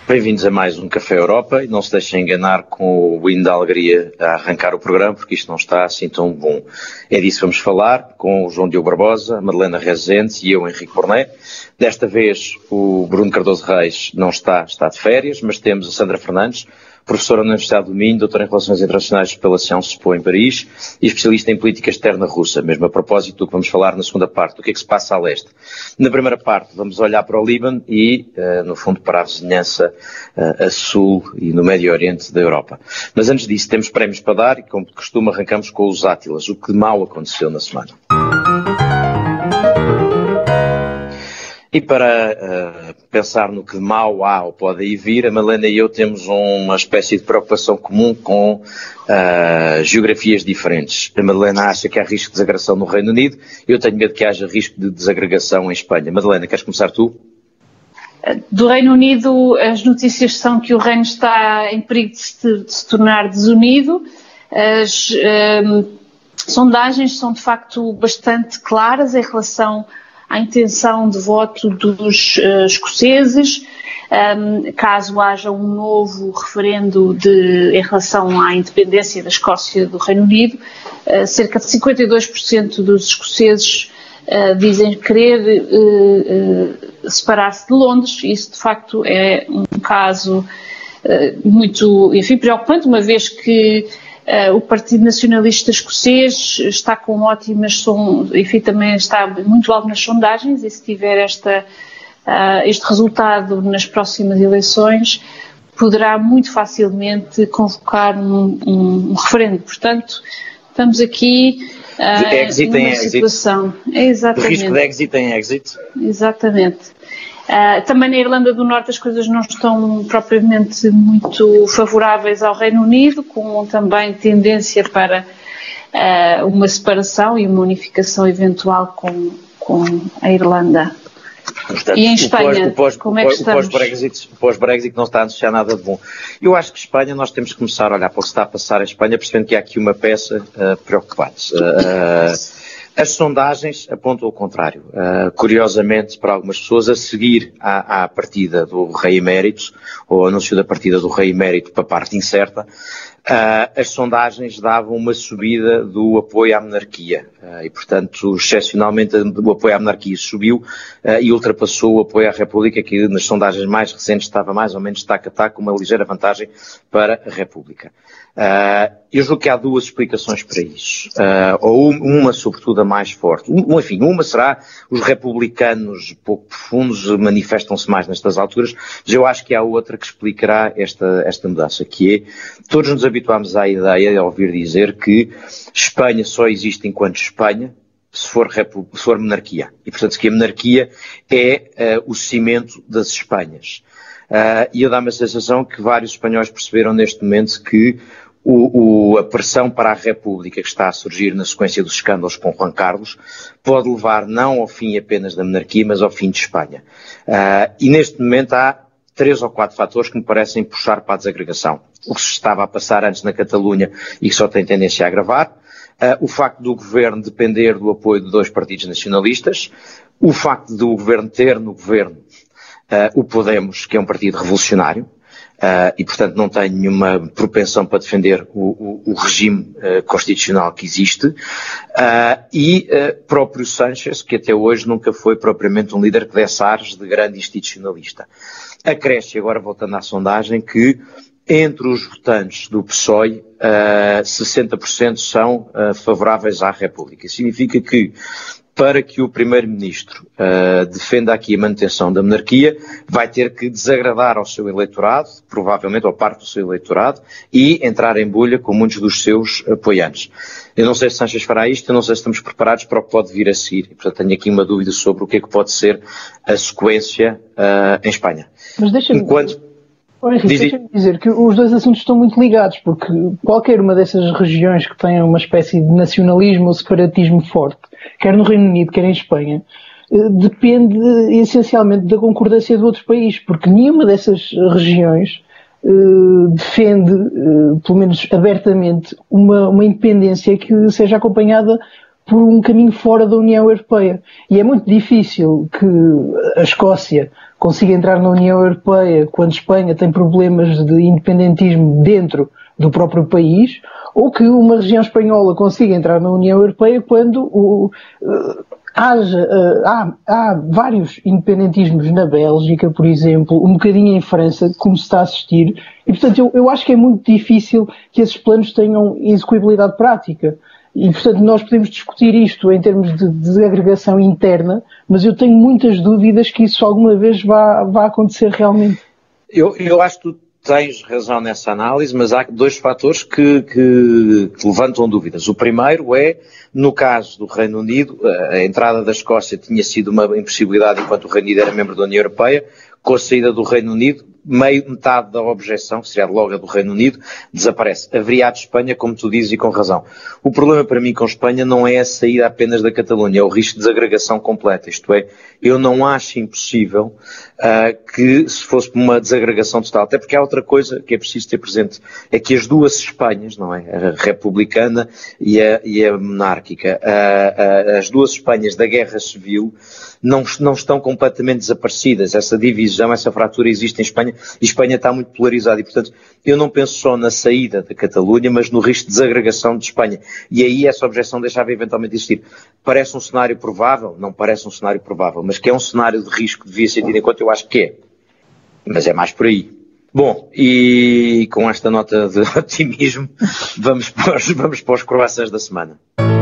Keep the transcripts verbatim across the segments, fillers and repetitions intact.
Bem-vindos a mais um Café Europa e não se deixem enganar com o hino da alegria a arrancar o programa, porque isto não está assim tão bom. É disso que vamos falar com o João Diogo Barbosa, a Madalena Rezende e eu, Henrique Borné. Desta vez o Bruno Cardoso Reis não está, está de férias, mas temos a Sandra Fernandes, professora na Universidade do Minho, doutora em Relações Internacionais pela Sciences Po em Paris e especialista em política externa russa, mesmo a propósito do que vamos falar na segunda parte, do que é que se passa a leste. Na primeira parte vamos olhar para o Líbano e, uh, no fundo, para a vizinhança uh, a sul e no Médio Oriente da Europa. Mas antes disso temos prémios para dar e, como de costume, arrancamos com os Átilas, o que de mal aconteceu na semana. E para uh, pensar no que de mal há ou pode aí vir, a Madalena e eu temos uma espécie de preocupação comum com uh, geografias diferentes. A Madalena acha que há risco de desagregação no Reino Unido, eu tenho medo que haja risco de desagregação em Espanha. Madalena, queres começar tu? Do Reino Unido, as notícias são que o Reino está em perigo de se, de se tornar desunido. As um, sondagens são de facto bastante claras em relação à intenção de voto dos uh, escoceses, um, caso haja um novo referendo de, em relação à independência da Escócia do Reino Unido. Uh, cerca de cinquenta e dois por cento dos escoceses uh, dizem querer uh, uh, separar-se de Londres. Isso, de facto, é um caso uh, muito, enfim, preocupante, uma vez que Uh, o Partido Nacionalista Escocês está com ótimas, som, enfim, também está muito alto nas sondagens e se tiver esta, uh, este resultado nas próximas eleições, poderá muito facilmente convocar um, um, um referendo. Portanto, estamos aqui uh, de exit numa em situação... exit. É exatamente. De risco de exit em exit. Exatamente. Uh, também na Irlanda do Norte as coisas não estão propriamente muito favoráveis ao Reino Unido, com também tendência para uh, uma separação e uma unificação eventual com, com a Irlanda. Portanto, e em Espanha, o pós, como é que estamos? O pós-Brexit, o pós-Brexit não está a anunciar nada de bom. Eu acho que Espanha, nós temos que começar a olhar para o que está a passar em Espanha, percebendo que há aqui uma peça uh, preocupante. Uh, As sondagens apontam ao contrário. Uh, curiosamente, para algumas pessoas, a seguir à, à partida do rei emérito, ou anúncio da partida do rei emérito para a parte incerta, uh, as sondagens davam uma subida do apoio à monarquia. Uh, e, portanto, excepcionalmente, o apoio à monarquia subiu uh, e ultrapassou o apoio à República, que nas sondagens mais recentes estava mais ou menos tac a tac, com uma ligeira vantagem para a República. Uh, eu julgo que há duas explicações para isso, uh, ou uma sobretudo a mais forte. Um, enfim, uma será os republicanos pouco profundos manifestam-se mais nestas alturas, mas eu acho que há outra que explicará esta, esta mudança, que é, todos nos habituámos à ideia de ouvir dizer que Espanha só existe enquanto Espanha, se for, repu- se for monarquia, e portanto que a monarquia é uh, o cimento das Espanhas. Uh, e eu dá-me a sensação que vários espanhóis perceberam neste momento que o, o, a pressão para a República que está a surgir na sequência dos escândalos com Juan Carlos pode levar não ao fim apenas da monarquia, mas ao fim de Espanha. Uh, e neste momento há três ou quatro fatores que me parecem puxar para a desagregação. O que se estava a passar antes na Catalunha e que só tem tendência a agravar, uh, o facto do governo depender do apoio de dois partidos nacionalistas, o facto do governo ter no governo Uh, o Podemos, que é um partido revolucionário, uh, e portanto não tem nenhuma propensão para defender o, o, o regime uh, constitucional que existe, uh, e uh, próprio Sánchez, que até hoje nunca foi propriamente um líder que desse ares de grande institucionalista. Acresce, agora voltando à sondagem, que entre os votantes do P S O E, uh, sessenta por cento são uh, favoráveis à República. Isso significa que para que o Primeiro-Ministro uh, defenda aqui a manutenção da monarquia, vai ter que desagradar ao seu eleitorado, provavelmente ao parte do seu eleitorado, e entrar em bulha com muitos dos seus apoiantes. Eu não sei se Sánchez fará isto, eu não sei se estamos preparados para o que pode vir a seguir. E, portanto, tenho aqui uma dúvida sobre o que é que pode ser a sequência uh, em Espanha. Mas deixa-me... Enquanto... Oh, Henrique, Diz... deixa-me dizer que os dois assuntos estão muito ligados, porque qualquer uma dessas regiões que tenha uma espécie de nacionalismo ou separatismo forte, quer no Reino Unido, quer em Espanha, depende essencialmente da concordância do outro país, porque nenhuma dessas regiões uh, defende, uh, pelo menos abertamente, uma, uma independência que seja acompanhada por um caminho fora da União Europeia. E é muito difícil que a Escócia consiga entrar na União Europeia quando Espanha tem problemas de independentismo dentro do próprio país, ou que uma região espanhola consiga entrar na União Europeia quando o, uh, haja, uh, há, há vários independentismos na Bélgica, por exemplo, um bocadinho em França, como se está a assistir, e portanto eu, eu acho que é muito difícil que esses planos tenham execuibilidade prática. E, portanto, nós podemos discutir isto em termos de desagregação interna, mas eu tenho muitas dúvidas que isso alguma vez vá, vá acontecer realmente. Eu, eu acho que tu tens razão nessa análise, mas há dois fatores que, que, que levantam dúvidas. O primeiro é, no caso do Reino Unido, a entrada da Escócia tinha sido uma impossibilidade enquanto o Reino Unido era membro da União Europeia. Com a saída do Reino Unido, meio, metade da objeção, que seria logo a do Reino Unido, desaparece. Haveria a de Espanha, como tu dizes, e com razão. O problema para mim com Espanha não é a saída apenas da Catalunha, é o risco de desagregação completa. Isto é, eu não acho impossível uh, que se fosse uma desagregação total, até porque há outra coisa que é preciso ter presente, é que as duas Espanhas, não é? A republicana e a, e a monárquica, uh, uh, as duas Espanhas da Guerra Civil não, não estão completamente desaparecidas. Essa divisão, essa fratura existe em Espanha, e Espanha está muito polarizada, e portanto eu não penso só na saída da Catalunha, mas no risco de desagregação de Espanha, e aí essa objeção deixava eventualmente existir. Parece um cenário provável? Não parece um cenário provável, mas que é um cenário de risco que devia ser tido em conta, eu acho que é, mas é mais por aí. Bom, e com esta nota de otimismo vamos para os, vamos para os croissants da semana.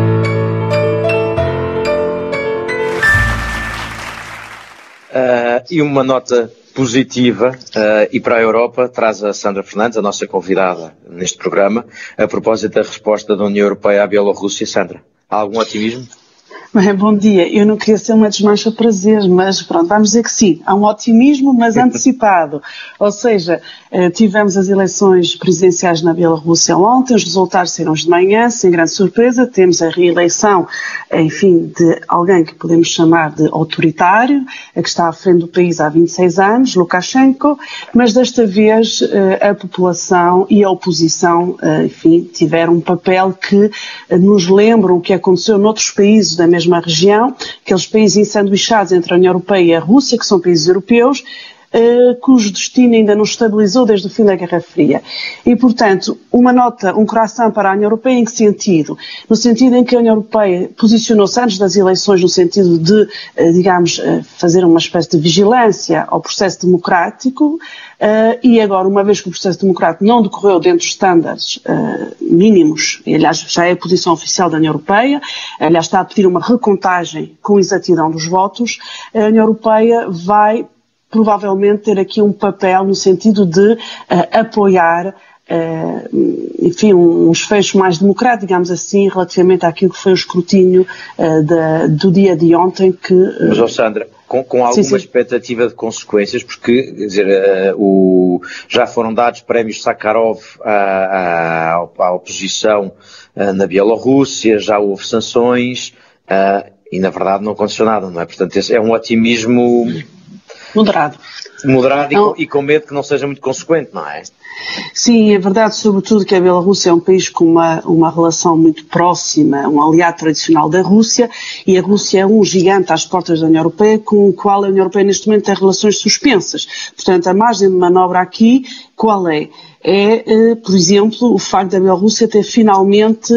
Uh, e uma nota positiva, uh, e para a Europa traz a Sandra Fernandes, a nossa convidada neste programa, a propósito da resposta da União Europeia à Bielorrússia. Sandra, há algum otimismo? Bem, bom dia. Eu não queria ser uma desmancha prazer, mas pronto, vamos dizer que sim. Há um otimismo, mas antecipado. Ou seja, tivemos as eleições presidenciais na Bielorrússia ontem, os resultados saíram de manhã, sem grande surpresa. Temos a reeleição, enfim, de alguém que podemos chamar de autoritário, que está à frente do país há vinte e seis anos, Lukashenko, mas desta vez a população e a oposição, enfim, tiveram um papel que nos lembra o que aconteceu noutros países da mesma mesma região, aqueles países ensanduichados entre a União Europeia e a Rússia, que são países europeus, Uh, cujo destino ainda não estabilizou desde o fim da Guerra Fria. E, portanto, uma nota, um coração para a União Europeia em que sentido? No sentido em que a União Europeia posicionou-se antes das eleições no sentido de, uh, digamos, uh, fazer uma espécie de vigilância ao processo democrático, uh, e agora, uma vez que o processo democrático não decorreu dentro dos estándares uh, mínimos, e aliás já é a posição oficial da União Europeia, aliás está a pedir uma recontagem com exatidão dos votos, a União Europeia vai provavelmente ter aqui um papel no sentido de uh, apoiar, uh, enfim, um, um desfecho mais democrático, digamos assim, relativamente àquilo que foi o escrutínio uh, da, do dia de ontem que... Uh, Mas, oh Sandra, com, com alguma sim, sim. expectativa de consequências, porque, quer dizer, uh, o, já foram dados prémios Sakharov à, à, à oposição uh, na Bielorrússia, já houve sanções, uh, e na verdade não aconteceu nada, não é? Portanto, esse é um otimismo... Moderado. Moderado não. e, com, e com medo que não seja muito consequente, não é? Sim, é verdade, sobretudo que a Bielorrússia é um país com uma, uma relação muito próxima, um aliado tradicional da Rússia, e a Rússia é um gigante às portas da União Europeia, com o qual a União Europeia neste momento tem relações suspensas. Portanto, a margem de manobra aqui, qual é? É, por exemplo, o facto da Bielorrússia ter finalmente,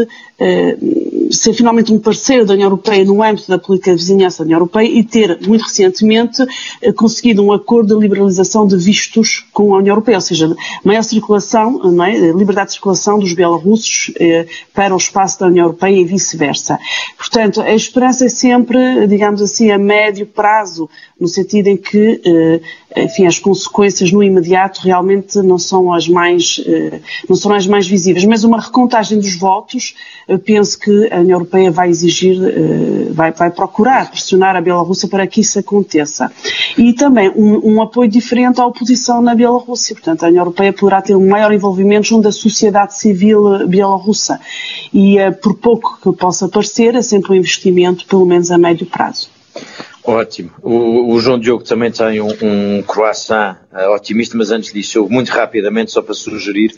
ser finalmente um parceiro da União Europeia no âmbito da política de vizinhança da União Europeia e ter, muito recentemente, conseguido um acordo de liberalização de vistos com a União Europeia, ou seja, maior circulação, não é? Liberdade de circulação dos bielorrussos para o espaço da União Europeia e vice-versa. Portanto, a esperança é sempre, digamos assim, a médio prazo, no sentido em que, enfim, as consequências no imediato realmente não são as mais, não são as mais visíveis, mas uma recontagem dos votos, eu penso que a União Europeia vai exigir, vai, vai procurar pressionar a Bielorrússia para que isso aconteça. E também um, um apoio diferente à oposição na Bielorrússia, portanto a União Europeia poderá ter um maior envolvimento junto da sociedade civil bielorrussa e, por pouco que possa parecer, é sempre um investimento, pelo menos a médio prazo. Ótimo. O, o João Diogo também tem um, um croissant uh, otimista, mas antes disso, eu muito rapidamente, só para sugerir,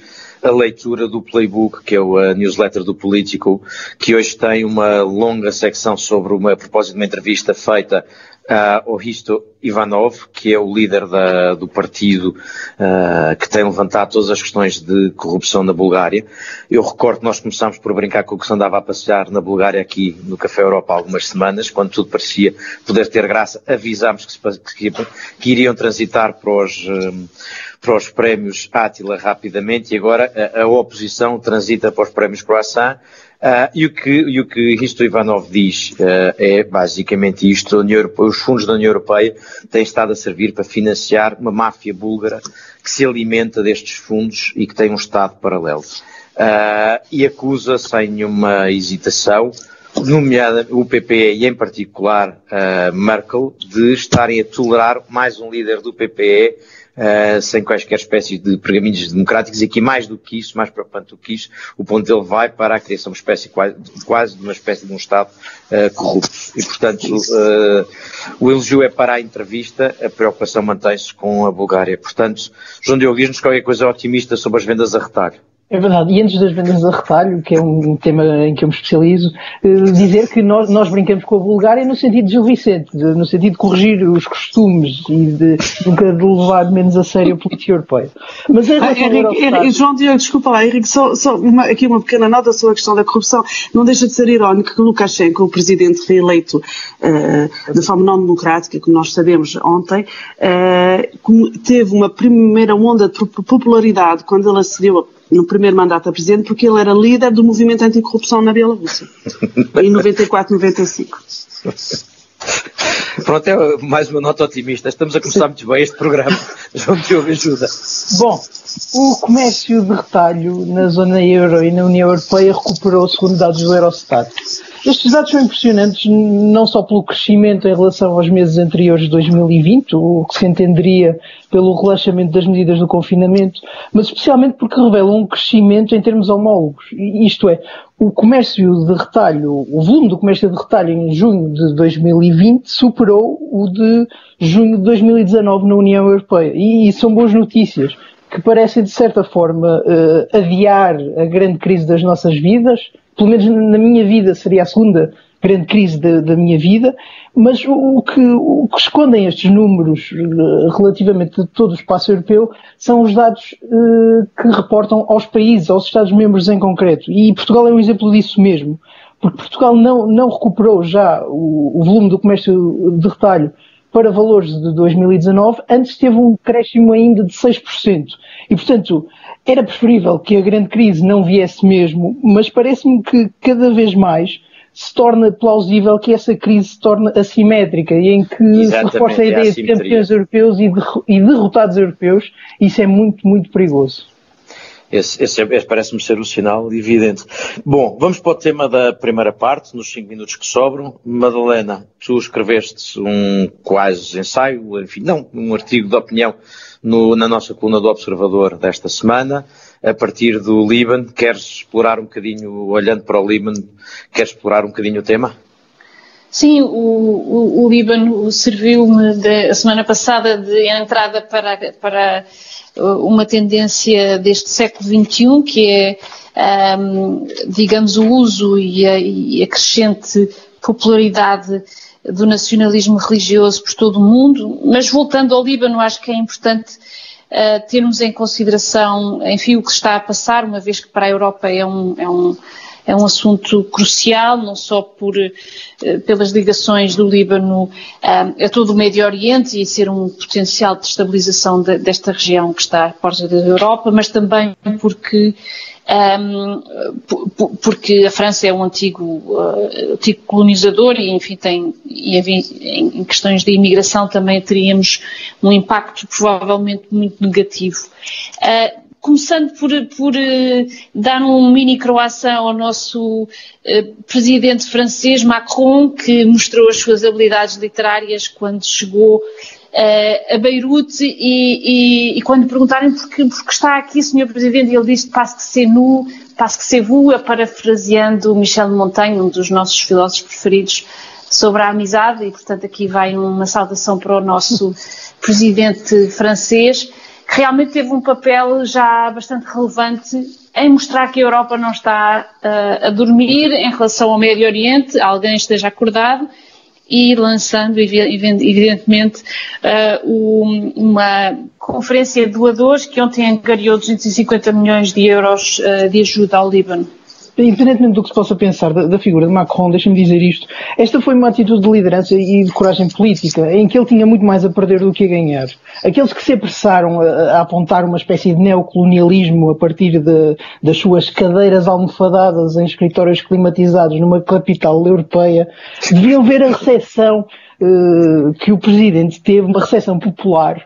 a leitura do Playbook, que é a newsletter do Politico, que hoje tem uma longa secção sobre uma, a propósito de uma entrevista feita Uh, ao Hristo Ivanov, que é o líder da, do partido uh, que tem levantado todas as questões de corrupção na Bulgária. Eu recordo que nós começámos por brincar com o que se andava a passear na Bulgária aqui no Café Europa há algumas semanas, quando tudo parecia poder ter graça, avisámos que, se, que, que iriam transitar para os, um, para os prémios Átila rapidamente, e agora a, a oposição transita para os prémios Croissant. Uh, e, o que, e o que Hristo Ivanov diz uh, é basicamente isto: a União Europeia, os fundos da União Europeia têm estado a servir para financiar uma máfia búlgara que se alimenta destes fundos e que tem um Estado paralelo. Uh, e acusa, sem nenhuma hesitação, nomeada o P P E e em particular uh, Merkel, de estarem a tolerar mais um líder do P P E Uh, sem quaisquer espécies de pergaminhos democráticos, e aqui mais do que isso, mais preocupante do que isso, o ponto dele vai para a criação de uma espécie, quase, quase de uma espécie de um Estado uh, corrupto. E, portanto, uh, o elogio é para a entrevista, a preocupação mantém-se com a Bulgária. Portanto, João Diogo, diz-nos qualquer coisa otimista sobre as vendas a retalho. É verdade, e antes das vendas a retalho, que é um tema em que eu me especializo, dizer que nós, nós brincamos com a Bulgária no sentido de Gil Vicente, no sentido de corrigir os costumes e de nunca de levar menos a sério a política europeia. Mas em relação ah, Henrique, Henrique, João Diogo, desculpa lá, Henrique, só, só uma, aqui uma pequena nota sobre a questão da corrupção. Não deixa de ser irónico que o Lukashenko, o presidente reeleito uh, de forma não democrática, como nós sabemos ontem, uh, teve uma primeira onda de popularidade quando ele acedeu no primeiro mandato a presidente, porque ele era líder do movimento anticorrupção na Bielorrússia, em noventa e quatro, noventa e cinco. Pronto, é mais uma nota otimista. Estamos a começar muito bem este programa. João Diogo, ajuda. Bom, o comércio de retalho na zona euro e na União Europeia recuperou segundo dados do Eurostat. Estes dados são impressionantes não só pelo crescimento em relação aos meses anteriores de dois mil e vinte, o que se entenderia pelo relaxamento das medidas do confinamento, mas especialmente porque revelam um crescimento em termos homólogos. Isto é, o comércio de retalho, o volume do comércio de retalho em junho de dois mil e vinte superou o de junho de dois mil e dezanove na União Europeia. E isso são boas notícias, que parecem de certa forma uh, adiar a grande crise das nossas vidas. Pelo menos na minha vida seria a segunda grande crise da, da minha vida, mas o, o, que, o que escondem estes números uh, relativamente a todo o espaço europeu são os dados uh, que reportam aos países, aos Estados-membros em concreto. E Portugal é um exemplo disso mesmo, porque Portugal não, não recuperou já o, o volume do comércio de retalho para valores de dois mil e dezanove, antes teve um crescimento ainda de seis por cento. E, portanto, era preferível que a grande crise não viesse mesmo, mas parece-me que cada vez mais se torna plausível que essa crise se torne assimétrica e em que Exatamente, se reforça a ideia a de campeões europeus e, de, e derrotados europeus. Isso é muito, muito perigoso. Esse, esse, esse parece-me ser o sinal evidente. Bom, vamos para o tema da primeira parte, nos cinco minutos que sobram. Madalena, tu escreveste um quase ensaio, enfim, não, um artigo de opinião no, na nossa coluna do Observador desta semana, a partir do Líbano. Queres explorar um bocadinho, olhando para o Líbano, queres explorar um bocadinho o tema? Sim, o, o, o Líbano serviu-me a semana passada de entrada para, para uma tendência deste século vinte e um, que é, um, digamos, o uso e a, e a crescente popularidade do nacionalismo religioso por todo o mundo. Mas voltando ao Líbano, acho que é importante uh, termos em consideração, enfim, o que está a passar, uma vez que para a Europa é um... É um É um assunto crucial, não só por, pelas ligações do Líbano a todo o Médio Oriente e ser um potencial de estabilização de, desta região que está à porta da Europa, mas também porque, um, porque a França é um antigo, uh, antigo colonizador e, enfim, tem, e em questões de imigração também teríamos um impacto provavelmente muito negativo. Uh, Começando por, por uh, dar um mini croissant ao nosso uh, presidente francês, Macron, que mostrou as suas habilidades literárias quando chegou uh, a Beirute e, e, e quando perguntarem por que, por que está aqui, senhor Presidente, ele disse parce que c'est nous, parce que c'est vous, parafraseando Michel de Montaigne, um dos nossos filósofos preferidos, sobre a amizade, e portanto aqui vai uma saudação para o nosso presidente francês, realmente teve um papel já bastante relevante em mostrar que a Europa não está uh, a dormir em relação ao Médio Oriente, alguém esteja acordado, e lançando, evidentemente, uh, uma conferência de doadores que ontem angariou duzentos e cinquenta milhões de euros uh, de ajuda ao Líbano. Independentemente do que se possa pensar da, da figura de Macron, deixa-me dizer isto, esta foi uma atitude de liderança e de coragem política, em que ele tinha muito mais a perder do que a ganhar. Aqueles que se apressaram a, a apontar uma espécie de neocolonialismo a partir de, das suas cadeiras almofadadas em escritórios climatizados numa capital europeia, deviam ver a recepção uh, que o Presidente teve, uma recepção popular.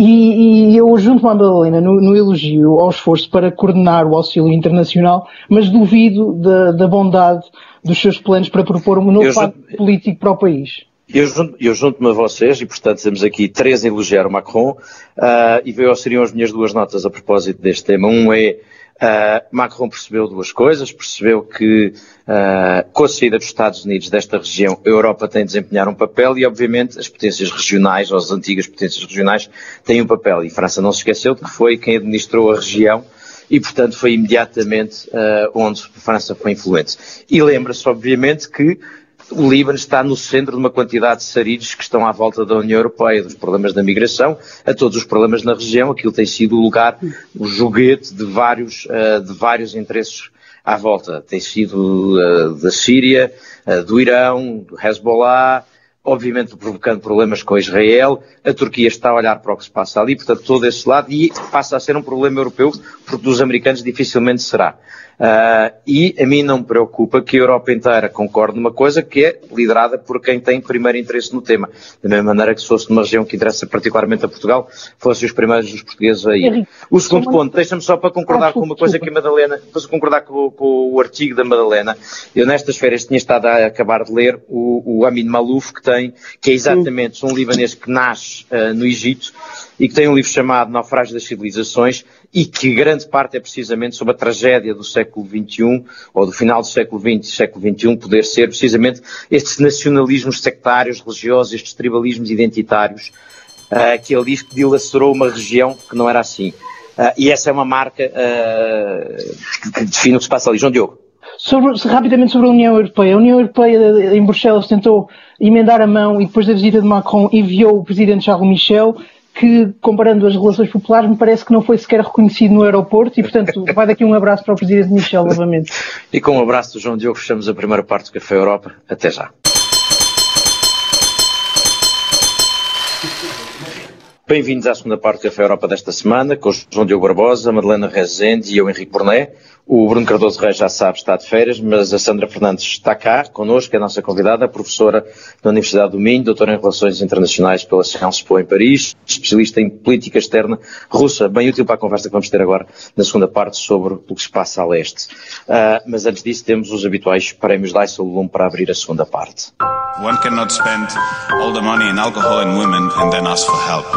E, e eu junto-me à Madalena no, no elogio ao esforço para coordenar o auxílio internacional, mas duvido da, da bondade dos seus planos para propor um novo pacto político para o país. Eu, junto, eu junto-me a vocês, e portanto temos aqui três a elogiar o Macron, uh, e veio, seriam as minhas duas notas a propósito deste tema. Um é, uh, Macron percebeu duas coisas, percebeu que uh, com a saída dos Estados Unidos desta região, a Europa tem de desempenhar um papel e obviamente as potências regionais, ou as antigas potências regionais, têm um papel. E a França não se esqueceu de que foi quem administrou a região e portanto foi imediatamente uh, onde a França foi influente. E lembra-se obviamente que o Líbano está no centro de uma quantidade de sarilhos que estão à volta da União Europeia, dos problemas da migração, a todos os problemas na região. Aquilo tem sido o lugar, o joguete de vários, uh, de vários interesses à volta. Tem sido uh, da Síria, uh, do Irão, do Hezbollah, obviamente provocando problemas com Israel. A Turquia está a olhar para o que se passa ali, portanto todo esse lado, e passa a ser um problema europeu, porque dos americanos dificilmente será. Uh, e a mim não me preocupa que a Europa inteira concorde numa coisa que é liderada por quem tem primeiro interesse no tema. Da mesma maneira que se fosse numa região que interessa particularmente a Portugal, fossem os primeiros dos portugueses a ir. O segundo ponto, deixa-me só para concordar com uma coisa que a Madalena, para concordar com, com o artigo da Madalena. Eu nestas férias tinha estado a acabar de ler o, o Amin Malouf, que tem, que é exatamente um libanês que nasce uh, no Egito e que tem um livro chamado Naufrágio das Civilizações, e que grande parte é precisamente sobre a tragédia do século vinte e um, ou do final do século vinte e século vinte e um, poder ser precisamente estes nacionalismos sectários, religiosos, estes tribalismos identitários, uh, que ele diz que dilacerou uma região que não era assim. Uh, e essa é uma marca uh, que define o que se passa ali. João Diogo. Sobre, rapidamente sobre a União Europeia. A União Europeia em Bruxelas tentou emendar a mão e depois da visita de Macron enviou o presidente Charles Michel, que, comparando as relações populares, me parece que não foi sequer reconhecido no aeroporto e, portanto, vai daqui um abraço para o presidente Michel novamente. E com um abraço do João Diogo fechamos a primeira parte do Café Europa. Até já. Bem-vindos à segunda parte do Café Europa desta semana, com o João Diogo Barbosa, a Madalena Rezende e eu, Henrique Borné. O Bruno Cardoso Reis já sabe, está de férias, mas a Sandra Fernandes está cá, connosco, é a nossa convidada, a professora da Universidade do Minho, doutora em Relações Internacionais pela Sciences Po em Paris, especialista em política externa russa, bem útil para a conversa que vamos ter agora na segunda parte sobre o que se passa a leste. Uh, mas antes disso temos os habituais prémios Dijsselbloem para abrir a segunda parte. One cannot spend all the money in alcohol and women and then ask for help.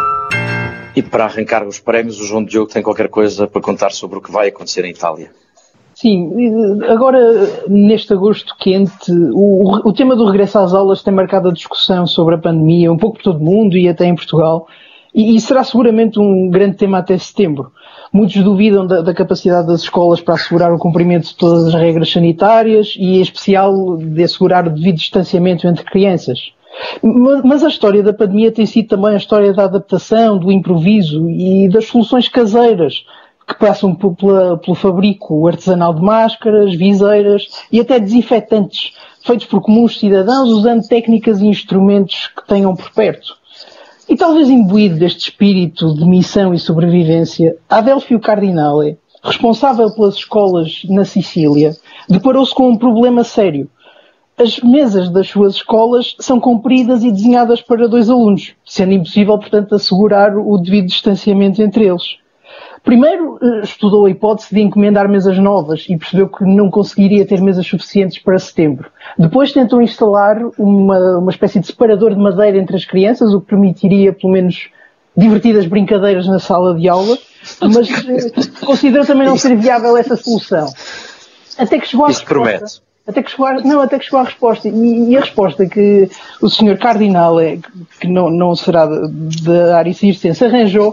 E para arrancar os prémios, o João Diogo tem qualquer coisa para contar sobre o que vai acontecer em Itália. Sim, agora neste agosto quente, o, o tema do regresso às aulas tem marcado a discussão sobre a pandemia, um pouco por todo o mundo e até em Portugal, e, e será seguramente um grande tema até setembro. Muitos duvidam da, da capacidade das escolas para assegurar o cumprimento de todas as regras sanitárias e, em especial, de assegurar o devido distanciamento entre crianças. Mas a história da pandemia tem sido também a história da adaptação, do improviso e das soluções caseiras, que passam pela, pelo fabrico artesanal de máscaras, viseiras e até desinfetantes, feitos por comuns cidadãos usando técnicas e instrumentos que tenham por perto. E talvez imbuído deste espírito de missão e sobrevivência, Adelfio Cardinale, responsável pelas escolas na Sicília, deparou-se com um problema sério. As mesas das suas escolas são compridas e desenhadas para dois alunos, sendo impossível, portanto, assegurar o devido distanciamento entre eles. Primeiro, estudou a hipótese de encomendar mesas novas e percebeu que não conseguiria ter mesas suficientes para setembro. Depois tentou instalar uma, uma espécie de separador de madeira entre as crianças, o que permitiria, pelo menos, divertidas brincadeiras na sala de aula, mas considerou também não ser viável essa solução. Até que chegou à Isso resposta. Promete. Até que, chegou a, não, até que chegou à resposta. E, e a resposta que o senhor Cardinale, que não, não será da área circense, arranjou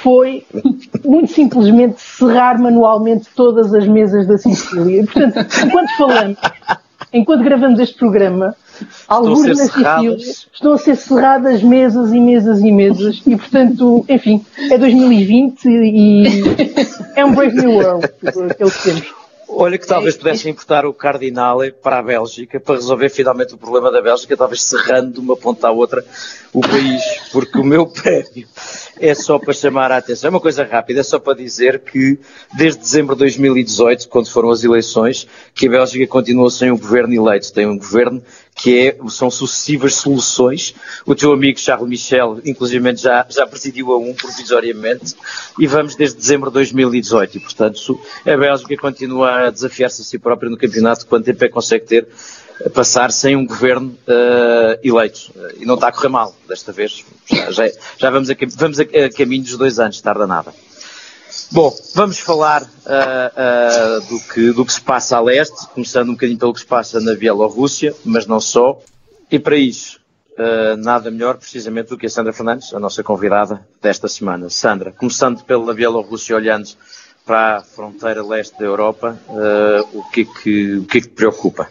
foi muito simplesmente serrar manualmente todas as mesas da Sicília. E, portanto, enquanto falamos, enquanto gravamos este programa, alguns na Sicília estão a ser cerradas mesas e mesas e mesas e, portanto, enfim, é dois mil e vinte e é um Brave New World, aquele que temos. Olha que talvez pudesse importar o Cardinale para a Bélgica, para resolver finalmente o problema da Bélgica, talvez serrando de uma ponta à outra o país, porque o meu prémio é só para chamar a atenção. É uma coisa rápida, é só para dizer que desde dezembro de dois mil e dezoito, quando foram as eleições, que a Bélgica continuou sem um governo eleito. Tem um governo que é, são sucessivas soluções. O teu amigo Charles Michel, inclusive, já, já presidiu a um provisoriamente, e vamos desde dezembro de dois mil e dezoito, e portanto a Bélgica continua a desafiar-se a si própria no campeonato de quanto tempo é que consegue ter a passar sem um governo uh, eleito. Uh, e não está a correr mal, desta vez. Já, já, já vamos, a, vamos a, a caminho dos dois anos, tarda nada. Bom, vamos falar uh, uh, do, que, do que se passa a leste, começando um bocadinho pelo que se passa na Bielorrússia, mas não só. E para isso, uh, nada melhor precisamente do que a Sandra Fernandes, a nossa convidada desta semana. Sandra, começando pela Bielorrússia, olhando para a fronteira leste da Europa, uh, o, que é que, o que é que te preocupa?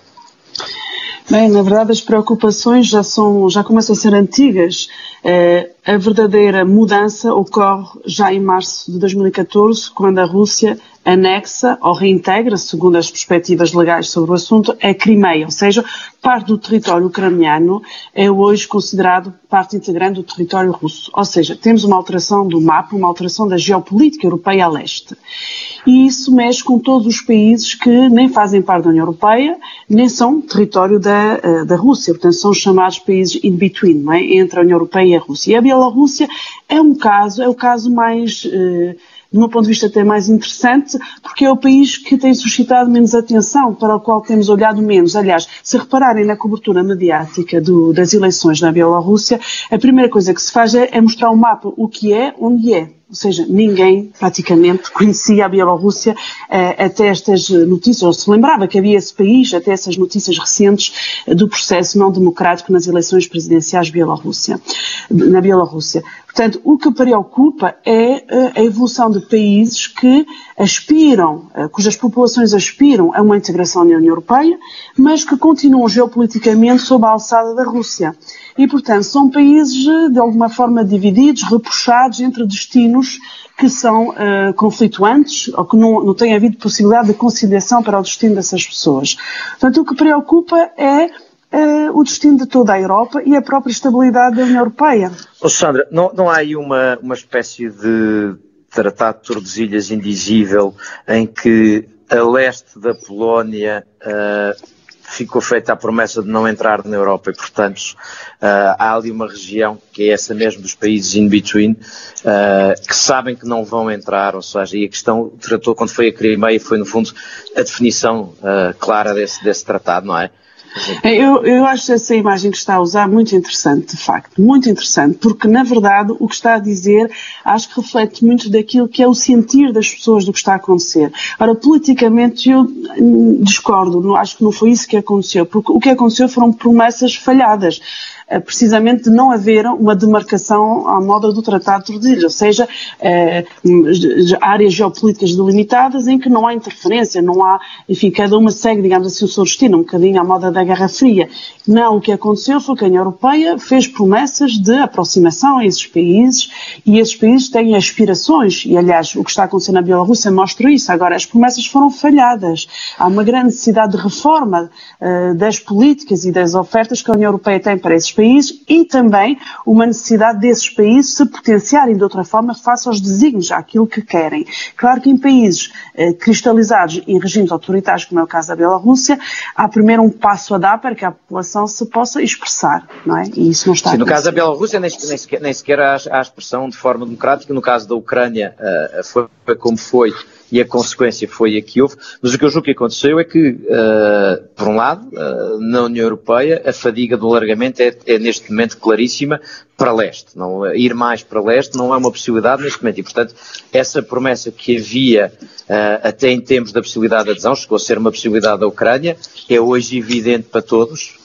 Bem, na verdade as preocupações já, são, já começam a ser antigas. Eh, a verdadeira mudança ocorre já em março de dois mil e catorze, quando a Rússia anexa ou reintegra, segundo as perspectivas legais sobre o assunto, a Crimeia, ou seja, parte do território ucraniano é hoje considerado parte integrante do território russo. Ou seja, temos uma alteração do mapa, uma alteração da geopolítica europeia a leste. E isso mexe com todos os países que nem fazem parte da União Europeia, nem são território da, da Rússia. Portanto, são os chamados países in between, não é? Entre a União Europeia e a Rússia. E a Bielorrússia é um caso, é o caso mais, eh, do meu ponto de vista até mais interessante, porque é o país que tem suscitado menos atenção, para o qual temos olhado menos. Aliás, se repararem na cobertura mediática do, das eleições na Bielorrússia, a primeira coisa que se faz é, é mostrar um mapa, o que é, onde é. Ou seja, ninguém praticamente conhecia a Bielorrússia eh, até estas notícias, ou se lembrava que havia esse país, até essas notícias recentes eh, do processo não democrático nas eleições presidenciais Bielorrússia, na Bielorrússia. Portanto, o que preocupa é eh, a evolução de países que aspiram, eh, cujas populações aspiram a uma integração na União Europeia, mas que continuam geopoliticamente sob a alçada da Rússia. E, portanto, são países, de alguma forma, divididos, repuxados entre destinos que são uh, conflituantes ou que não, não têm havido possibilidade de conciliação para o destino dessas pessoas. Portanto, o que preocupa é uh, o destino de toda a Europa e a própria estabilidade da União Europeia. Oh, Sandra, não, não há aí uma, uma espécie de tratado de Tordesilhas indizível em que a leste da Polónia uh, ficou feita a promessa de não entrar na Europa e, portanto, uh, há ali uma região, que é essa mesmo dos países in-between, uh, que sabem que não vão entrar, ou seja, e a questão tratou, quando foi a Crimeia, foi, no fundo, a definição uh, clara desse, desse tratado, não é? Eu, eu acho essa imagem que está a usar muito interessante, de facto, muito interessante, porque, na verdade, o que está a dizer, acho que reflete muito daquilo que é o sentir das pessoas do que está a acontecer. Ora, politicamente, eu discordo, acho que não foi isso que aconteceu, porque o que aconteceu foram promessas falhadas, precisamente de não haver uma demarcação à moda do Tratado de Tordesilhas, ou seja, eh, áreas geopolíticas delimitadas em que não há interferência, não há, enfim, cada uma segue, digamos assim, o seu destino, um bocadinho à moda da Guerra Fria. Não, o que aconteceu foi que a União Europeia fez promessas de aproximação a esses países e esses países têm aspirações, e aliás, o que está acontecendo na Bielorrússia mostra isso. Agora, as promessas foram falhadas. Há uma grande necessidade de reforma uh, das políticas e das ofertas que a União Europeia tem para esses países e também uma necessidade desses países se potenciarem de outra forma face aos desígnios, àquilo que querem. Claro que em países eh, cristalizados em regimes autoritários, como é o caso da Bielorrússia, há primeiro um passo a dar para que a população se possa expressar, não é? E isso não está Sim, a no caso da Bielorrússia nem, nem sequer, nem sequer há, há expressão de forma democrática, no caso da Ucrânia uh, foi como foi, e a consequência foi a que houve, mas o que eu julgo que aconteceu é que, uh, por um lado, uh, na União Europeia, a fadiga do alargamento é, é neste momento claríssima para leste. Não, ir mais para leste não é uma possibilidade neste momento e, portanto, essa promessa que havia uh, até em termos da possibilidade de adesão, chegou a ser uma possibilidade da Ucrânia, é hoje evidente para todos,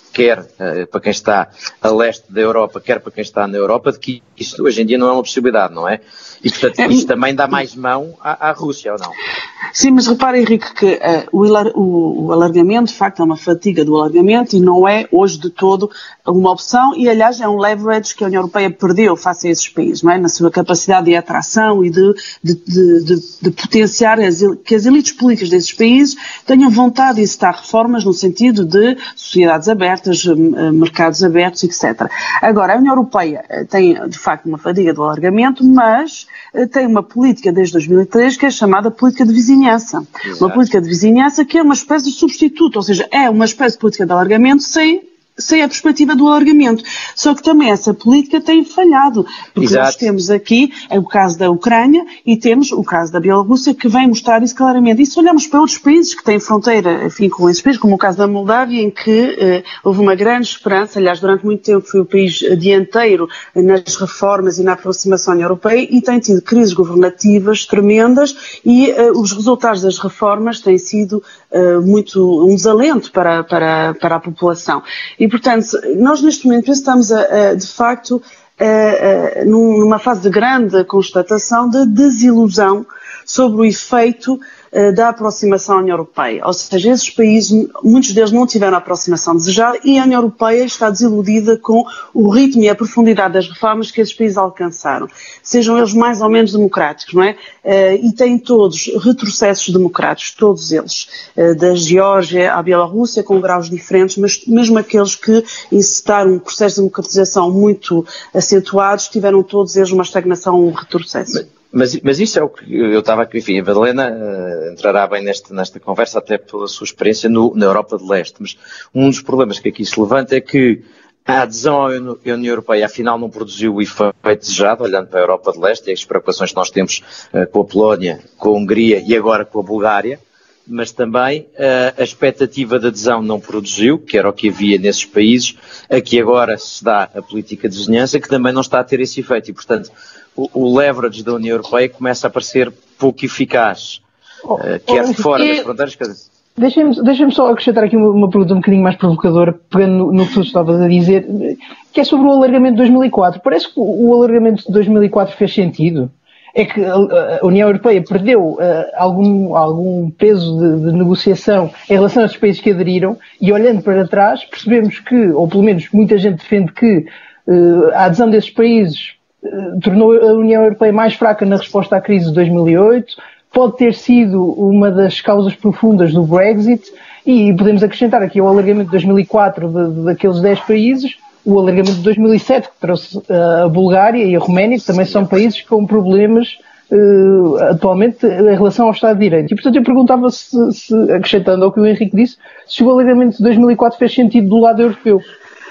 quer uh, para quem está a leste da Europa, quer para quem está na Europa, de que isto hoje em dia não é uma possibilidade, não é? E, portanto, isto também dá mais mão à, à Rússia, ou não? Sim, mas repara, Henrique, que uh, o, o, o alargamento, de facto, é uma fatiga do alargamento e não é, hoje, de todo, uma opção e, aliás, é um leverage que a União Europeia perdeu face a esses países, não é? Na sua capacidade de atração e de, de, de, de, de potenciar as, que as elites políticas desses países tenham vontade de incitar reformas no sentido de sociedades abertas, mercados abertos, etcétera. Agora, a União Europeia tem, de facto, uma fadiga do alargamento, mas tem uma política desde dois mil e três que é chamada política de vizinhança. Exato. Uma política de vizinhança que é uma espécie de substituto, ou seja, é uma espécie de política de alargamento sem, sem a perspectiva do alargamento. Só que também essa política tem falhado, porque Exato. Nós temos aqui o caso da Ucrânia e temos o caso da Bielorrússia que vem mostrar isso claramente. E se olharmos para outros países que têm fronteira, enfim, com esses países, como o caso da Moldávia, em que eh, houve uma grande esperança, aliás, durante muito tempo foi o país dianteiro nas reformas e na aproximação à União Europeia e tem tido crises governativas tremendas e eh, os resultados das reformas têm sido eh, muito um desalento para, para, para a população. E, portanto, nós neste momento estamos, a, a, de facto, a, a, numa fase de grande constatação de desilusão sobre o efeito uh, da aproximação à União Europeia. Ou seja, esses países, muitos deles não tiveram a aproximação desejada e a União Europeia está desiludida com o ritmo e a profundidade das reformas que esses países alcançaram. Sejam eles mais ou menos democráticos, não é? Uh, e têm todos retrocessos democráticos, todos eles. Uh, da Geórgia à Bielorrússia, com graus diferentes, mas mesmo aqueles que incitaram um processo de democratização muito acentuados, tiveram todos eles uma estagnação, um retrocesso. Mas, mas isso é o que eu estava aqui, enfim, a Madalena uh, entrará bem neste, nesta conversa até pela sua experiência no, na Europa de Leste, mas um dos problemas que aqui se levanta é que a adesão à União Europeia afinal não produziu o efeito desejado, olhando para a Europa de Leste e as preocupações que nós temos uh, com a Polónia, com a Hungria e agora com a Bulgária, mas também uh, a expectativa de adesão não produziu, que era o que havia nesses países, aqui agora se dá a política de vizinhança que também não está a ter esse efeito e, portanto, o, o leverage da União Europeia começa a parecer pouco eficaz, uh, quer de fora das fronteiras. Deixem-me deixem-me só acrescentar aqui uma, uma pergunta um bocadinho mais provocadora, pegando no, no que tu estavas a dizer, que é sobre o alargamento de dois mil e quatro. Parece que o, o alargamento de dois mil e quatro fez sentido. É que a, a União Europeia perdeu uh, algum, algum peso de, de negociação em relação aos países que aderiram e, olhando para trás, percebemos que, ou pelo menos muita gente defende que uh, a adesão desses países uh, tornou a União Europeia mais fraca na resposta à crise de dois mil e oito, pode ter sido uma das causas profundas do Brexit e podemos acrescentar aqui o alargamento de dois mil e quatro de, de, daqueles dez países, o alargamento de dois mil e sete que trouxe uh, a Bulgária e a Roménia, que também são países com problemas uh, atualmente em relação ao Estado de Direito. E portanto eu perguntava se, se, acrescentando ao que o Henrique disse, se o alargamento de dois mil e quatro fez sentido do lado europeu.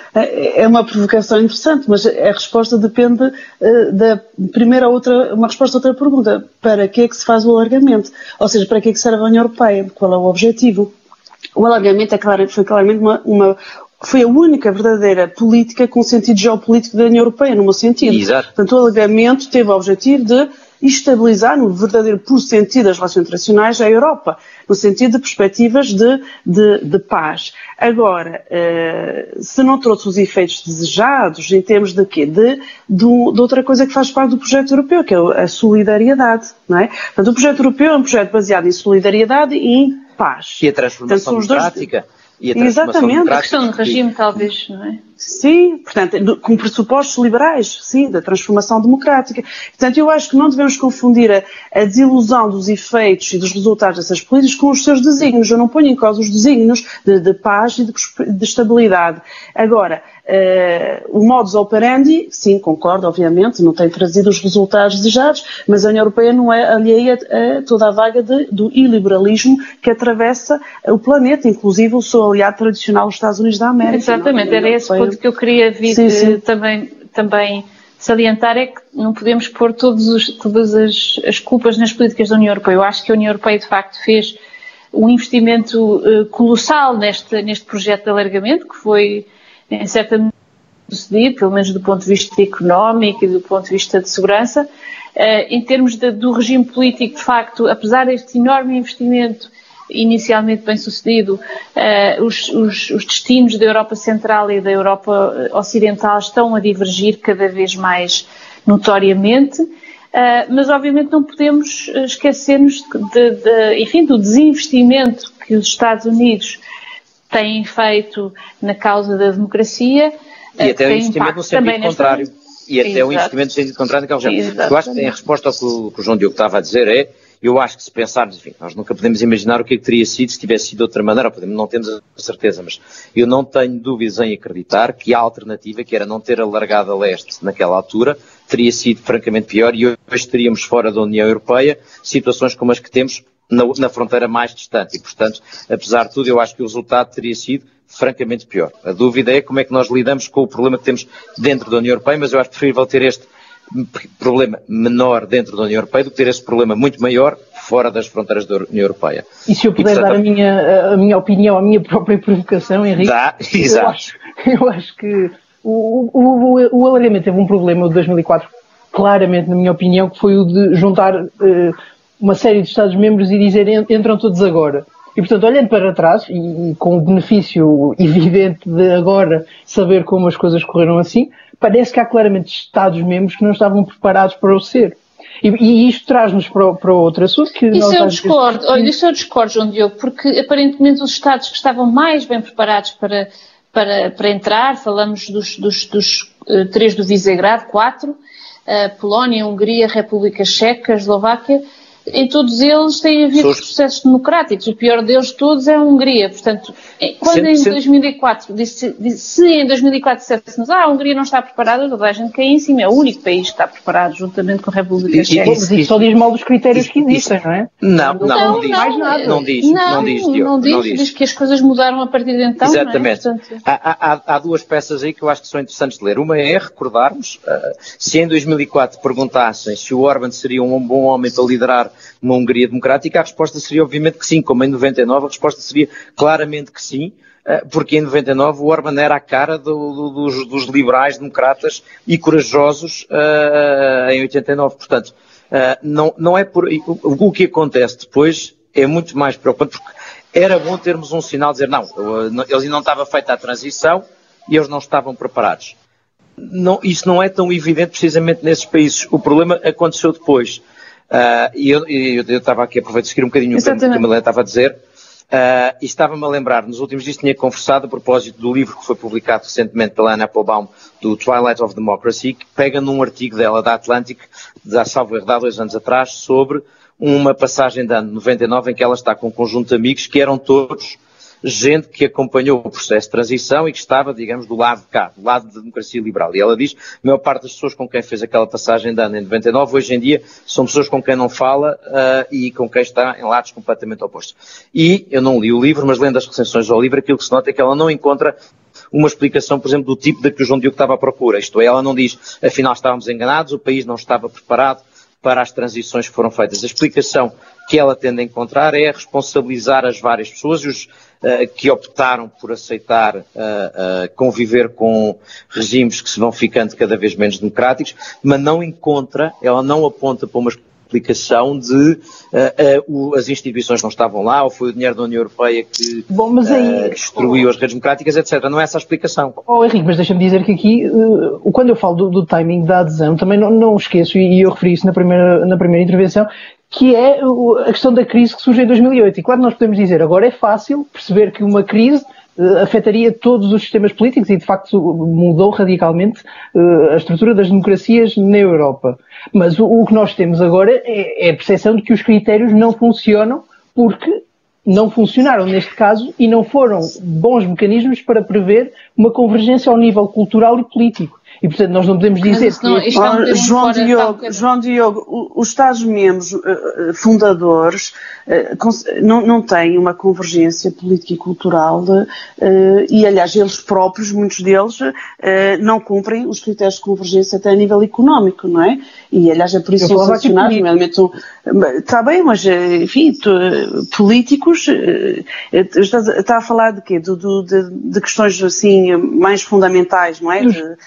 É uma provocação interessante, mas a resposta depende uh, da primeira outra, uma resposta a outra pergunta. Para que é que se faz o alargamento? Ou seja, para que é que serve a União Europeia? Qual é o objetivo? O alargamento é claro, foi claramente uma, uma foi a única verdadeira política com sentido geopolítico da União Europeia, no meu sentido. Exato. Portanto, o alargamento teve o objetivo de estabilizar, no verdadeiro puro sentido das relações internacionais, a Europa, no sentido de perspectivas de, de, de paz. Agora, eh, se não trouxe os efeitos desejados, em termos de quê? De, de, de outra coisa que faz parte do projeto europeu, que é a solidariedade, não é? Portanto, o projeto europeu é um projeto baseado em solidariedade e em paz. E a transformação Portanto, democrática. Dois... E a transformação Exatamente. A questão do regime, talvez, não é? Sim, portanto, com pressupostos liberais, sim, da transformação democrática. Portanto, eu acho que não devemos confundir a, a desilusão dos efeitos e dos resultados dessas políticas com os seus desígnios. Eu não ponho em causa os desígnios de, de paz e de, de estabilidade. Agora, uh, o modus operandi, sim, concordo, obviamente, não tem trazido os resultados desejados, mas a União Europeia não é alheia a toda a vaga de, do iliberalismo que atravessa o planeta, inclusive o seu aliado tradicional, os Estados Unidos da América. Exatamente, era esse ponto que eu queria vir sim, sim. Também, também salientar, é que não podemos pôr todos os, todas as, as culpas nas políticas da União Europeia. Eu acho que a União Europeia, de facto, fez um investimento uh, colossal neste, neste projeto de alargamento, que foi, em certa medida, sucedido, pelo menos do ponto de vista económico e do ponto de vista de segurança. Uh, em termos de, do regime político, de facto, apesar deste enorme investimento, inicialmente bem sucedido, uh, os, os, os destinos da Europa Central e da Europa Ocidental estão a divergir cada vez mais notoriamente, uh, mas obviamente não podemos esquecer-nos de, de, enfim, do desinvestimento que os Estados Unidos têm feito na causa da democracia. E até o investimento no sentido contrário. Nesta... E até o investimento no sentido contrário naquela região. Eu acho que em resposta ao que o, que o João Diogo estava a dizer é, eu acho que se pensarmos, enfim, nós nunca podemos imaginar o que é que teria sido se tivesse sido de outra maneira, ou podemos, não temos a certeza, mas eu não tenho dúvidas em acreditar que a alternativa, que era não ter alargado a leste naquela altura, teria sido francamente pior e hoje estaríamos fora da União Europeia, situações como as que temos na, na fronteira mais distante e, portanto, apesar de tudo, eu acho que o resultado teria sido francamente pior. A dúvida é como é que nós lidamos com o problema que temos dentro da União Europeia, mas eu acho preferível ter este problema menor dentro da União Europeia do que ter esse problema muito maior fora das fronteiras da União Europeia. E se eu puder e, portanto, dar a minha, a minha opinião, a minha própria provocação, Henrique, dá, exato. Eu, acho, eu acho que o, o, o, o alargamento teve um problema de dois mil e quatro, claramente, na minha opinião, que foi o de juntar uh, uma série de Estados-membros e dizer entram todos agora. E, portanto, olhando para trás, e, e com o benefício evidente de agora saber como as coisas correram assim, parece que há claramente Estados-membros que não estavam preparados para o ser. E, e isto traz-nos para, para outro assunto que... Isso eu discordo, olha, isso eu discordo, João Diogo, porque aparentemente os Estados que estavam mais bem preparados para, para, para entrar, falamos dos, dos, dos uh, três do Visegrado, quatro, uh, Polónia, Hungria, República Checa, Eslováquia, em todos eles têm havido processos democráticos. O pior deles todos é a Hungria. Portanto, quando sempre, em sempre. dois mil e quatro, disse, disse, se em dois mil e quatro dissessemos ah, a Hungria não está preparada, toda a gente cai em cima. É o único país que está preparado, juntamente com a República Checa. Mas isso só diz mal dos critérios isso, que existem, isso, não é? Não, não, não, não diz. Mais nada. Não diz, não, não diz, Diogo, não diz, não diz. Diz que as coisas mudaram a partir de então, exatamente. Não é? Portanto... há, há, há duas peças aí que eu acho que são interessantes de ler. Uma é recordarmos, uh, se em dois mil e quatro perguntassem se o Orbán seria um bom homem para liderar uma Hungria democrática, a resposta seria obviamente que sim, como em noventa e nove a resposta seria claramente que sim, porque em noventa e nove o Orbán era a cara do, do, dos, dos liberais democratas e corajosos uh, em oitenta e nove, portanto uh, não, não é por o, o que acontece depois é muito mais preocupante, porque era bom termos um sinal de dizer não, eles ainda não estava feita a transição e eles não estavam preparados. Não, isso não é tão evidente precisamente nesses países, o problema aconteceu depois. Uh, e eu, eu, eu estava aqui, aproveito de seguir um bocadinho o que a Madalena estava a dizer, uh, e estava-me a lembrar, nos últimos dias tinha conversado a propósito do livro que foi publicado recentemente pela Anna Applebaum, do Twilight of Democracy, que pega num artigo dela da Atlantic, já salvo erro, há dois anos atrás, sobre uma passagem de ano noventa e nove em que ela está com um conjunto de amigos que eram todos gente que acompanhou o processo de transição e que estava, digamos, do lado de cá, do lado da democracia liberal. E ela diz, a maior parte das pessoas com quem fez aquela passagem de ano em noventa e nove, hoje em dia, são pessoas com quem não fala uh, e com quem está em lados completamente opostos. E eu não li o livro, mas lendo as recensões ao livro, aquilo que se nota é que ela não encontra uma explicação, por exemplo, do tipo da que o João Diogo estava à procura. Isto é, ela não diz, afinal estávamos enganados, o país não estava preparado para as transições que foram feitas. A explicação que ela tende a encontrar é responsabilizar as várias pessoas e os uh, que optaram por aceitar uh, uh, conviver com regimes que se vão ficando cada vez menos democráticos, mas não encontra, ela não aponta para uma explicação de uh, uh, as instituições não estavam lá, ou foi o dinheiro da União Europeia que Bom, mas aí, uh, destruiu oh, as redes democráticas, etcétera. Não é essa a explicação. Oh, Henrique, mas deixa-me dizer que aqui, uh, quando eu falo do, do timing da adesão, também não, não esqueço, e eu referi isso na primeira, na primeira intervenção, que é a questão da crise que surge em dois mil e oito. E claro, nós podemos dizer, agora é fácil perceber que uma crise uh, afetaria todos os sistemas políticos e, de facto, mudou radicalmente uh, a estrutura das democracias na Europa. Mas o, o que nós temos agora é, é a percepção de que os critérios não funcionam porque não funcionaram neste caso e não foram bons mecanismos para prever uma convergência ao nível cultural e político. E, portanto, nós não podemos dizer que... Não, oh, João, Diogo, João Diogo, os Estados-membros uh, fundadores uh, não, não têm uma convergência política e cultural uh, e, aliás, eles próprios, muitos deles, uh, não cumprem os critérios de convergência até a nível económico, não é? E, aliás, é por isso que são sancionados, nomeadamente, está bem, mas, enfim, tu, políticos, uh, está, está a falar de quê? De, de, de questões, assim, mais fundamentais, não é? Dos, de, dos critérios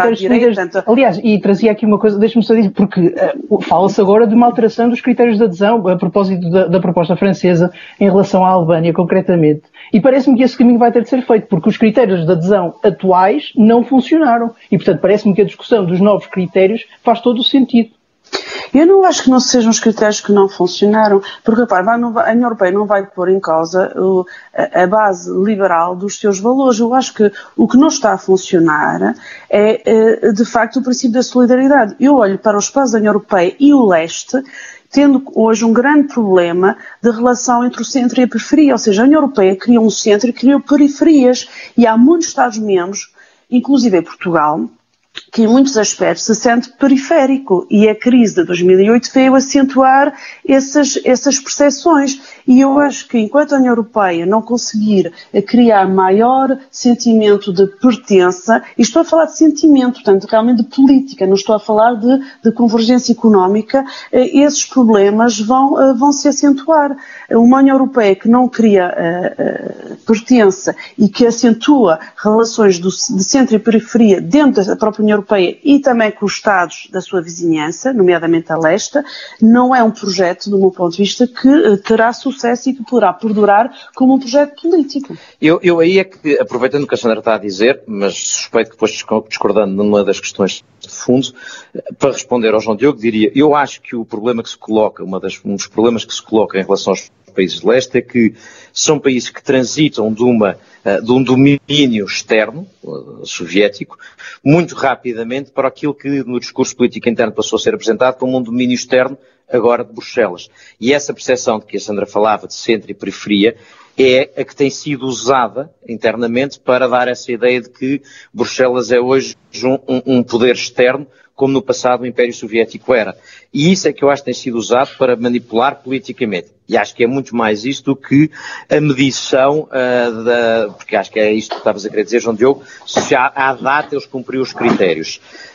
vários líderes. Tanto... Aliás, e trazia aqui uma coisa, deixa-me só dizer, porque uh, fala-se agora de uma alteração dos critérios de adesão, a propósito da, da proposta francesa em relação à Albânia, concretamente. E parece-me que esse caminho vai ter de ser feito, porque os critérios de adesão atuais não funcionaram. E, portanto, parece-me que a discussão dos novos critérios faz todo o sentido. Eu não acho que não sejam os critérios que não funcionaram, porque, repare, a União Europeia não vai pôr em causa o, a, a base liberal dos seus valores. Eu acho que o que não está a funcionar é, é, de facto, o princípio da solidariedade. Eu olho para os países da União Europeia e o leste, tendo hoje um grande problema de relação entre o centro e a periferia. Ou seja, a União Europeia criou um centro e criou periferias. E há muitos Estados-membros, inclusive em Portugal, que em muitos aspectos se sente periférico, e a crise de dois mil e oito veio acentuar essas, essas percepções. E eu acho que enquanto a União Europeia não conseguir criar maior sentimento de pertença, e estou a falar de sentimento, portanto realmente de política, não estou a falar de, de convergência económica, esses problemas vão, vão se acentuar. Uma União Europeia que não cria uh, uh, pertença e que acentua relações do, de centro e periferia dentro da própria União Europeia e também com os Estados da sua vizinhança, nomeadamente a leste, não é um projeto, do meu ponto de vista, que uh, terá sucesso e que poderá perdurar como um projeto político. Eu, eu aí é que, aproveitando o que a Sandra está a dizer, mas suspeito que depois discordando numa das questões de fundo, para responder ao João Diogo, diria, eu acho que o problema que se coloca, uma das, um dos problemas que se coloca em relação aos países de leste é que são países que transitam de, uma, de um domínio externo, soviético, muito rapidamente para aquilo que no discurso político interno passou a ser apresentado como um domínio externo, agora de Bruxelas. E essa percepção de que a Sandra falava de centro e periferia é a que tem sido usada internamente para dar essa ideia de que Bruxelas é hoje um, um poder externo, como no passado o Império Soviético era. E isso é que eu acho que tem sido usado para manipular politicamente. E acho que é muito mais isto do que a medição uh, da... Porque acho que é isto que estavas a querer dizer, João Diogo, se à, à data eles cumpriram os critérios.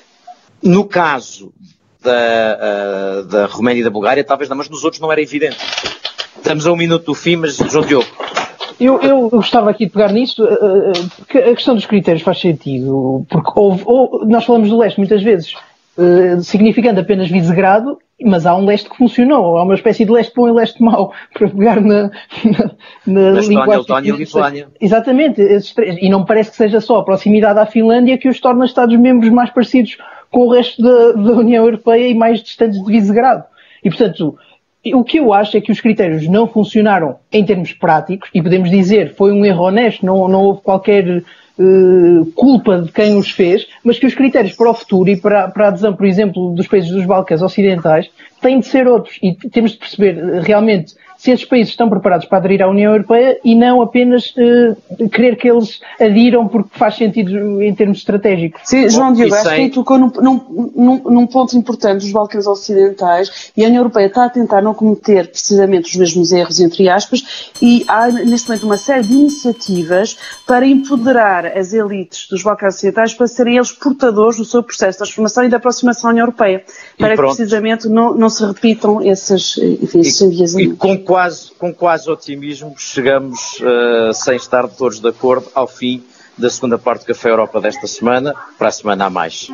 No caso da, uh, da Roménia e da Bulgária, talvez não, mas nos outros não era evidente. Estamos a um minuto do fim, mas João Diogo... Eu, eu gostava aqui de pegar nisto, porque a questão dos critérios faz sentido, porque houve, ou, nós falamos do leste muitas vezes, uh, significando apenas Visegrado, mas há um leste que funcionou, há uma espécie de leste bom e leste mau, para pegar na, na, na linguagem. Estónia e Lituânia. Exatamente, esses três, e não me parece que seja só a proximidade à Finlândia que os torna Estados-membros mais parecidos com o resto da, da União Europeia e mais distantes de Visegrado. E, portanto, o que eu acho é que os critérios não funcionaram em termos práticos, e podemos dizer foi um erro honesto, não, não houve qualquer uh, culpa de quem os fez, mas que os critérios para o futuro e para, para a adesão, por exemplo, dos países dos Balcãs Ocidentais têm de ser outros, e temos de perceber uh, realmente se esses países estão preparados para aderir à União Europeia e não apenas uh, querer que eles adiram porque faz sentido em termos estratégicos. Sim, João Diogo, acho que tocou num, num, num, num ponto importante dos Balcãs Ocidentais, e a União Europeia está a tentar não cometer precisamente os mesmos erros, entre aspas, e há neste momento uma série de iniciativas para empoderar as elites dos Balcãs Ocidentais para serem eles portadores do seu processo de transformação e da aproximação à União Europeia, para que precisamente não, não se repitam esses, enfim, esses enviamentos. Quase, com quase otimismo, chegamos, uh, sem estar todos de acordo, ao fim da segunda parte do Café Europa desta semana. Para a semana há mais.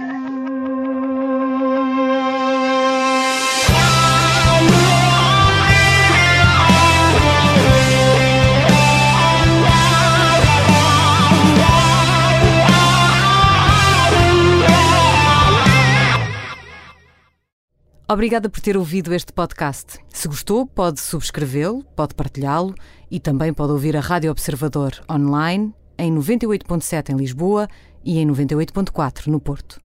Obrigada por ter ouvido este podcast. Se gostou, pode subscrevê-lo, pode partilhá-lo e também pode ouvir a Rádio Observador online em noventa e oito ponto sete em Lisboa e em noventa e oito ponto quatro no Porto.